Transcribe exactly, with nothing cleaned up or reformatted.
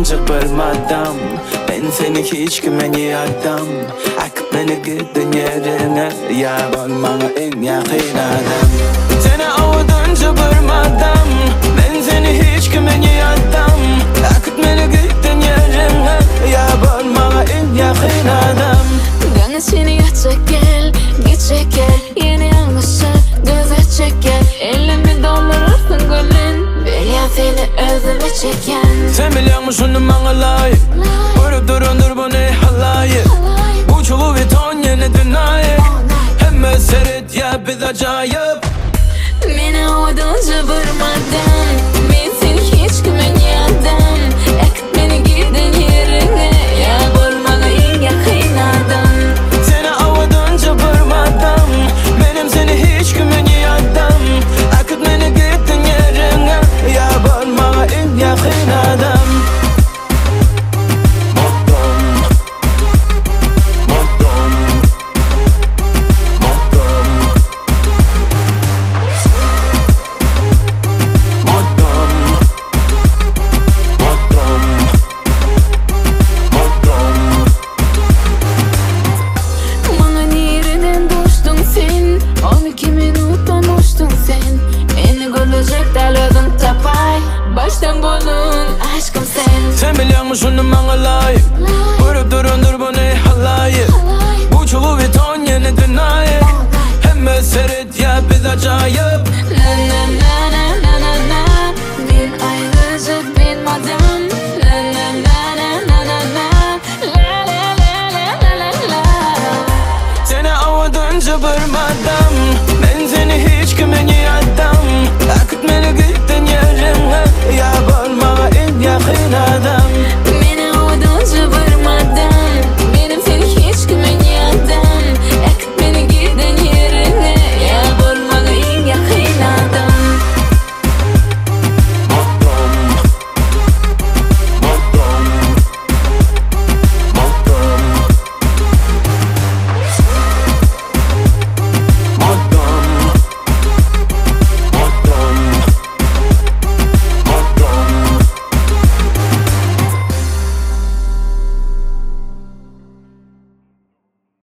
olunca barmadım. Ben seni hiç güveniyordum. Akıp beni gittin yerine. Ya olmana en yakın adam. Seni avudunca barmadım. Ben seni hiç güveniyordum. Akıp beni gittin yerine. Ya olmana en yakın adam. Gönül seni yatacak gel, gidecek gel. Yeni yanlışı düzeltecek gel. Elimi doldurursun gülün. Biliyorum seni özüme çeken. Sen biliyor musun bana layık? Vurup durundur bu ne halayı. Bu çubuğu bir ton yeni dünyayı. Hem seyret ya biz acayip. Beni avudunca vurmadan. Ben seni hiç güveniyordum. Akıt beni gidin yerine. Ya vurmana en yakın adam. Seni avudunca vurmadım. Benim seni hiç güveniyordum. Akıt beni gittin yerine. Ya vurmana en yakın adam. Baştan bulun aşkım sen. Sen biliyor musun bana layık?